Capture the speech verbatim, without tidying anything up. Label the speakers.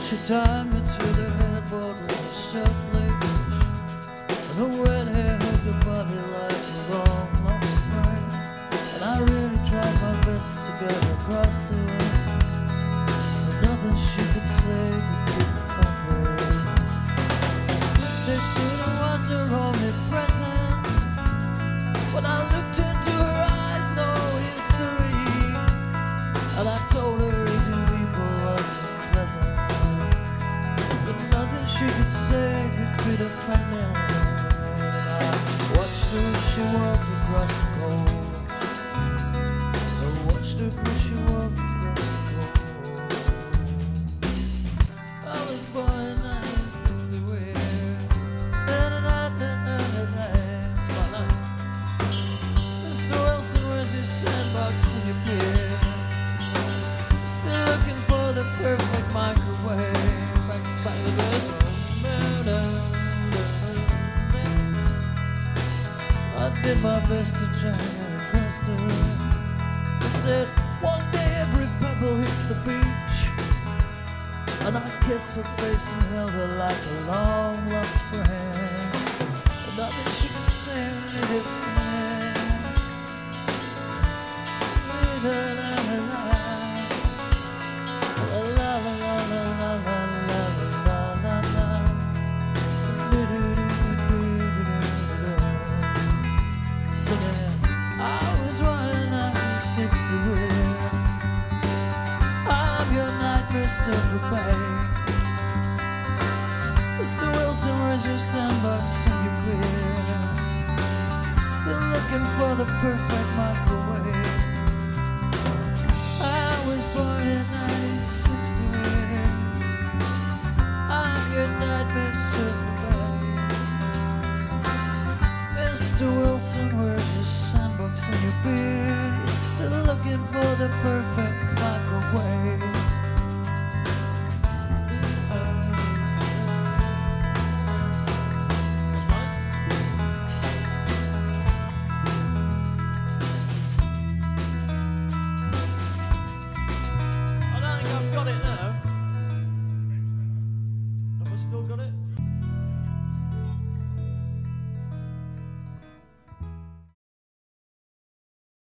Speaker 1: She tied me to the headboard with a self-laid bush, and her wet hair hugged her body like a long lost friend. And I really tried my best to get across to her, but nothing she could say could keep me from her. They said I was her only present. When I looked into her eyes, no history, and I told her eating people wasn't pleasant, but nothing she could say could be defended. And I watched her as she walked across the coast. I watched her as she walked across the coast. I was born in nineteen sixty where it's quite nice. Mister Wilson, where's your sandbox and your beer? Still looking for the perfect microwave. Back, back to the best. I did my best to try and across to her. I said, one day every pebble hits the beach, and I kissed her face and held her like a long lost friend. And nothing she could say made it bad. La la la la la la la la la la la la la. Singing, I was running nineteen sixty with I'm your nightmare surfer babe. Mister Wilson, where's your sandbox and your beer? Still looking for the perfect microwave. I was born in nineteen sixty with I'm your nightmare surfer babe. Mister Wilson, where's your sandbox and your beer? Still looking for the perfect